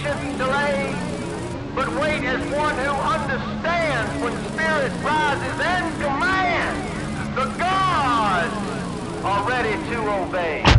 patient delay, but wait as one who understands when spirit rises and commands. The gods are ready to obey.